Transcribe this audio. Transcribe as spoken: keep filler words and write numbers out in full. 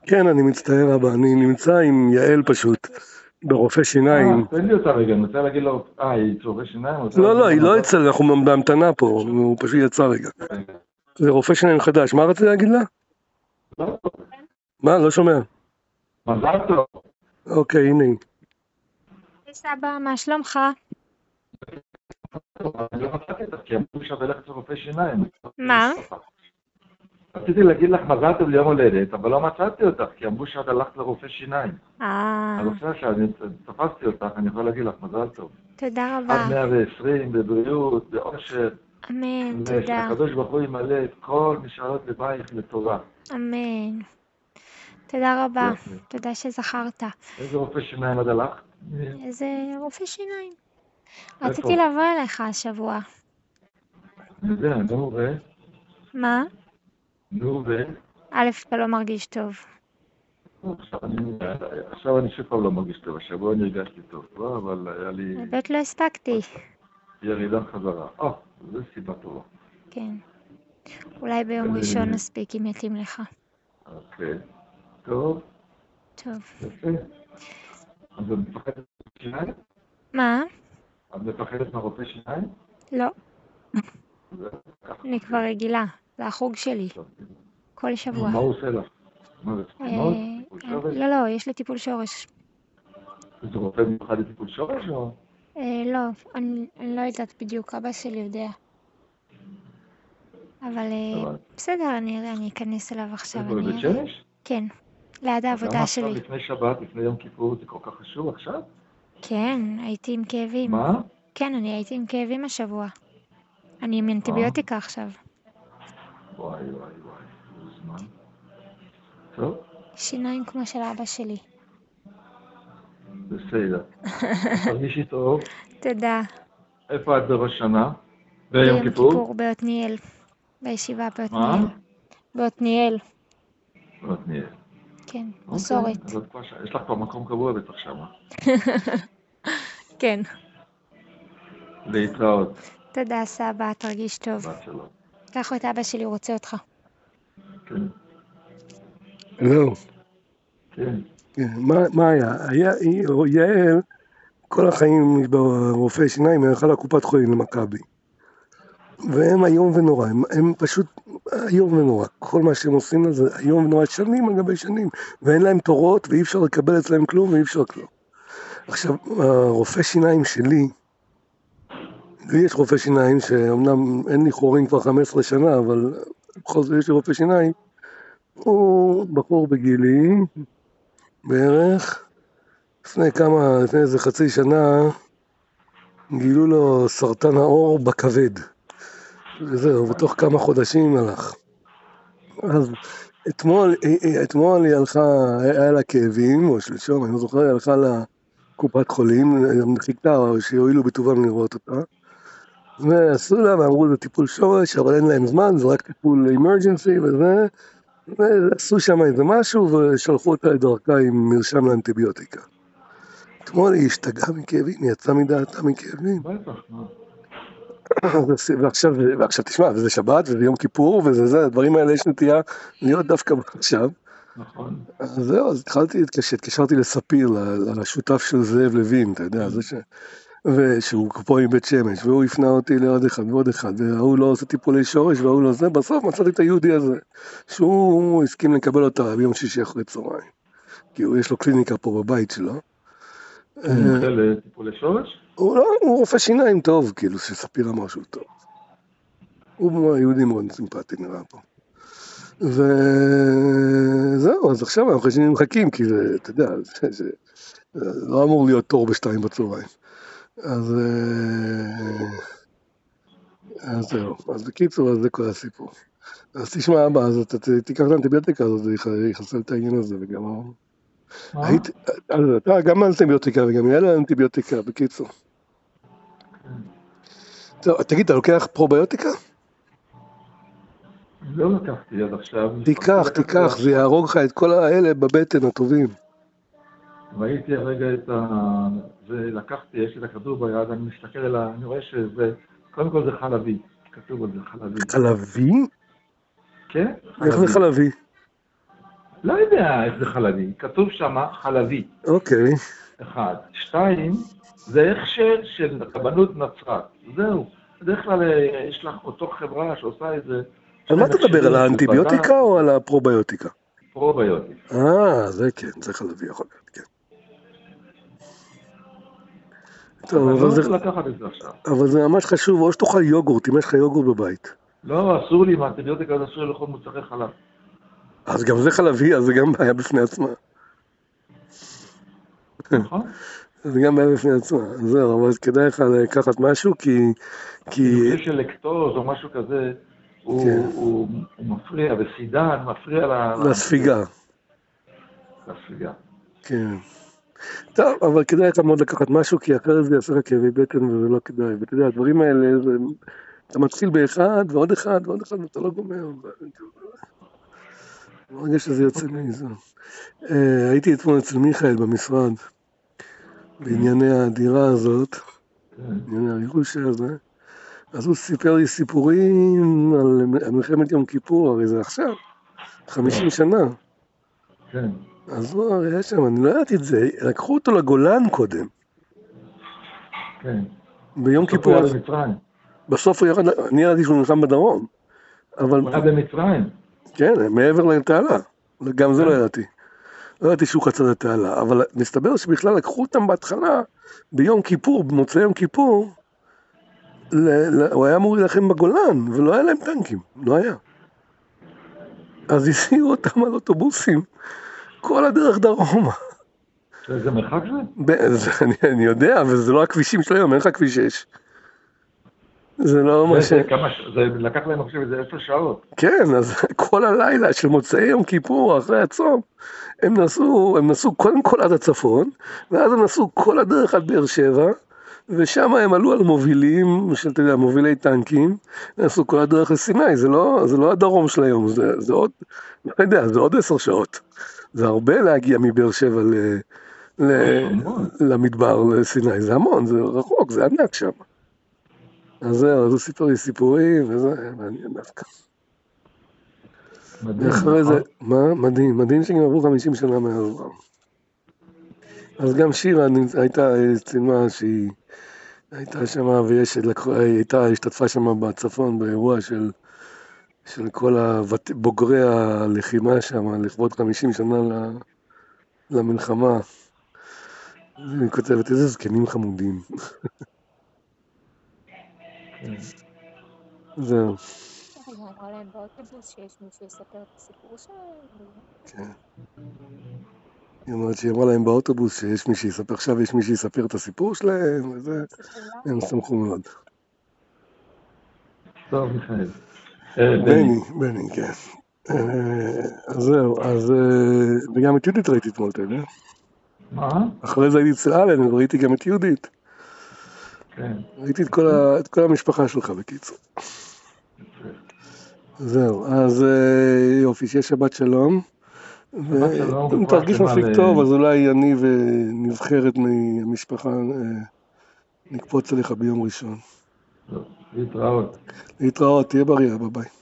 כן, אני מצטער אבא, אני נמצא עם יעל פשוט, ברופא שיניים. אה, תן לי אותה רגע, אני רוצה להגיד לו, אה, היא רופא שיניים, אני רוצה לא, להגיד לא, לה היא לא מזל. אצל, אנחנו בהמתנה פה, הוא פשוט יצא רגע. רגע. זה רופא שיניים חדש, מה רציתי להגיד לה? לא, מה? לא שומע. מזל טוב. אוקיי, הנה היא. היי סבא, מה שלומך? אני לא מצאתי אותך, כי אמרו שאת הולכת לרופא שיניים. מה? רציתי להגיד לך מזל טוב ליום הולדת, אבל לא מצאתי אותך, כי אמרו שאת הלכת לרופא שיניים. אה, אז עכשיו שאני תפסתי אותך, אני יכול להגיד לך מזל טוב. תודה עד רבה. מאה ועשרים, בבריאות, באושר, אמן, תודה. ושהקדוש ברוך הוא ימלא את כל משאלות לבייך לטובה. אמן. תודה רבה. יופי. תודה שזכרת. איזה רופא שיניים את הלכת? איזה רופא שיניים. איפה? רציתי לבוא אליך השבוע. אני יודע, נו ו... מה? נו ו... א', אתה לא מרגיש טוב. עכשיו אני, עכשיו אני שוב פעם לא מרגיש טוב, השבוע אני הרגשתי טוב, לא? אבל היה לי בבית לא הספקתי. ירידה חזרה. אה, זו סיבה טובה. כן. אולי ביום ראשון נספיק אם יתאים לך. אוקיי. טוב, טוב. יפה. אז את מפחדת מרופא שיניים? מה? את מפחדת מרופא שיניים? לא. זה ככה. אני כבר רגילה. זה החוג שלי. טוב. כל שבוע. מה הוא עושה לך? מה זה, תקימות? אה, טיפול שורש? לא, לא, יש לי טיפול שורש. זה רופא מיוחד לטיפול שורש או? אה, לא, אני, אני לא יודעת בדיוק, אבא שלי יודע. אבל אה, אבל- בסדר, אני, אני אכנס אליו עכשיו. איפה, אני בבית אראה. שמש? כן, ליד למה העבודה עכשיו שלי. לפני שבת, לפני יום כיפור, זה כל כך חשוב עכשיו? כן, הייתי עם כאבים. מה? כן, אני הייתי עם כאבים השבוע. אני עם אנטיביוטיקה עכשיו. וואי וואי וואי, זה זמן. טוב, שיניים כמו של אבא שלי. בסדר. תרגישי טוב. תודה. איפה את בראש שנה? ביום ביום כיפור? כיפור בעתניאל. בישיבה מה? בעתניאל. בעתניאל, בעתניאל. כן, אוקיי, מסורת. אז את כבר ש- יש לך כבר מקום קבוע בטח שמה. כן. להתראות, תודה סבא, תרגיש טוב. בת שלו. קח את אבא שלי, הוא רוצה אותך. כן, לא. כן. כן, מה, מה היה? היה, היא- יעל, כל החיים ברופא שיניים, היא הלכה לקופת חולים למכבי. והם איום ונורא, הם, הם פשוט איום ונורא. כל מה שהם עושים לזה איום ונורא, שנים על גבי שנים. ואין להם תורות, ואי אפשר לקבל אצלהם כלום, ואי אפשר כלום. עכשיו, הרופא שיניים שלי, לי יש רופא שיניים שאומנם אין לי חורים כבר חמש עשרה שנה, אבל בכל זאת יש לי רופא שיניים. הוא בחור בגילי, בערך, לפני כמה, לפני איזה חצי שנה, גילו לו סרטן העור בכבד. וזהו, בתוך כמה חודשים הלך. אז אתמול, אתמול היא הלכה, היה לה כאבים, או שלשום, אני לא זוכר, היא הלכה לקופת חולים, חיכתה שיועילו בטובם לראות אותה. ועשו לה, ואמרו זה טיפול שורש, אבל אין להם זמן, זה רק טיפול אמרג'נסי וזה. ועשו שם איזה משהו, ושלחו אותה לדרכה עם מרשם לאנטיביוטיקה. אתמול היא השתגעה מכאבים, היא יצאה מדעתה מכאבים. בטח, מה? ועכשיו, ועכשיו תשמע, וזה שבת, וזה יום כיפור, וזה זה, הדברים האלה יש נטייה להיות דווקא עכשיו. נכון. אז זהו, אז התחלתי להתקשר, התקשרתי לספיר, לשותף של זאב לוין, אתה יודע, זה ש... ושהוא פה מבית שמש, והוא הפנה אותי לעוד אחד ועוד אחד, והוא לא עושה טיפולי שורש, והוא לא זה, בסוף מצאתי את היהודי הזה, שהוא הסכים לקבל אותה ביום שישי אחרי צהריים, כי הוא יש לו קליניקה פה בבית שלו. הוא מומחה לטיפולי שורש? הוא לא, הוא רופא שיניים טוב, כאילו, שספיר אמר שהוא טוב. הוא יהודי מאוד סימפטי נראה פה. וזהו, אז עכשיו אנחנו חושבים מחכים, כי זה, אתה יודע, זה, זה, זה לא אמור להיות תור בשתיים בצהריים. אז, אז זהו, אז בקיצור, אז זה כל הסיפור. אז תשמע אבא, אז אתה תיקח את האנטיביוטיקה הזאת, זה יחסל את העניין הזה, וגם... מה? היית, אז אתה גם האנטיביוטיקה וגם יהיה לה אנטיביוטיקה, בקיצור. טוב, תגיד, אתה לוקח פרוביוטיקה? לא לקחתי עד עכשיו. תיקח, תיקח, זה יהרוג לך את כל האלה בבטן הטובים. ראיתי הרגע את ה... ולקחתי, יש לי את הכדור ביד, אני מסתכל על ה... אני רואה שזה... קודם כל זה חלבי. כתוב על זה חלבי. חלבי? כן? איך זה חלבי? לא יודע איך זה חלבי, כתוב שם חלבי, אוקיי. אחד. שתיים, זה הכשר של רבנות נצרת, זהו. בדרך כלל אה, יש לך אותו חברה שעושה את זה. על מה אתה מדבר? על הכשרים של האנטיביוטיקה בד"ץ, או על הפרוביוטיקה? פרוביוטית. אה, זה כן, זה חלבי יכול להיות, כן. טוב, אני לא אבל זה, רוצה לקחת את זה עכשיו. אבל זה ממש חשוב, או שתאכל יוגורט, אם יש לך יוגורט בבית. לא, אסור לי, עם האנטיביוטיקה הזה אסור לי לאכול מוצרי חלב. אז גם זה חלבי, אז זה גם בעיה בפני עצמה. נכון? זה גם בעיה בפני עצמה. זהו, אבל כדאי לך לקחת משהו, כי... כי... נושא של לקטוז או משהו כזה, הוא, כן. הוא, הוא מפריע, וסידן מפריע ל... לספיגה. לספיגה. כן. טוב, אבל כדאי לך מאוד לקחת משהו, כי אחרת זה יעשה לך כאבי בטן וזה לא כדאי. ואתה יודע, הדברים האלה, זה... אתה מתחיל באחד ועוד אחד ועוד אחד ואתה לא גומר. ברגע שזה יוצא מזה. הייתי אתמול אצל מיכאל במשרד, בענייני הדירה הזאת, בענייני הריגוש הזה, אז הוא סיפר לי סיפורים על מלחמת יום כיפור, הרי זה עכשיו, חמישים שנה. כן. אז הוא הרי שם, אני לא ידעתי את זה, לקחו אותו לגולן קודם. כן. ביום כיפור. בסוף הוא היה במצרים. בסוף הוא ירד, אני ידעתי שהוא נלחם בדרום. אבל... הוא היה במצרים. כן, מעבר לתעלה. גם זה לא ידעתי. לא ידעתי שהוא חצה לתעלה, אבל מסתבר שבכלל לקחו אותם בהתחלה, ביום כיפור, במוצאי יום כיפור, ל- ל- הוא היה אמור להילחם בגולן, ולא היה להם טנקים, לא היה. אז הסיעו אותם על אוטובוסים, כל הדרך דרומה. איזה מרחק זה? ב- זה- אני, אני יודע, וזה לא הכבישים של היום, אין לך כביש שש. זה לא מה ש... זה, כמה, זה לקח להם, אני חושב, איזה עשר שעות. כן, אז כל הלילה של מוצאי יום כיפור, אחרי הצום, הם נסעו, הם נסעו קודם כל עד הצפון, ואז הם נסעו כל הדרך עד באר שבע, ושם הם עלו על מובילים, שאתה יודע, מובילי טנקים, נסעו כל הדרך לסיני, זה לא, זה לא הדרום של היום, זה, זה עוד, לא יודע, זה עוד עשר שעות. זה הרבה להגיע מבאר שבע ל, ל, למדבר, לסיני, זה המון, זה רחוק, זה ענק שם. אז זהו, אז הוא סיפר לי סיפורים, וזה מעניין דווקא. מדהים, ואחרי נכון? זה, מה? מדהים, מדהים שגם עברו חמישים שנה מאז. אז גם שירה הייתה צילמה שהיא הייתה שם ויש, הייתה, השתתפה שם בצפון באירוע של, של כל הוות, בוגרי הלחימה שם, לכבוד חמישים שנה למלחמה. היא כותבת, איזה זקנים חמודים. זהו. היא אמרה להם באוטובוס שיש מי שיספר את הסיפור שלהם. כן. היא אומרת שהיא אמרה להם באוטובוס שיש מי שיספר, עכשיו יש מי שיספר את הסיפור שלהם, וזה, הם שמחו מאוד. טוב, מיכאל. בני, בני, כן. אז זהו, אז, וגם את יהודית ראיתי אתמול, אתה יודע? מה? אחרי זה הייתי אצל אלן, וראיתי גם את יהודית. כן. ראיתי את כל, ה, את כל המשפחה שלך בקיצור. זהו, אז יופי, שיהיה שבת שלום. ואם תרגיש מספיק טוב, אז אולי אני ונבחרת מהמשפחה נקפוץ עליך ביום ראשון. להתראות. להתראות, תהיה בריא, ביי ביי.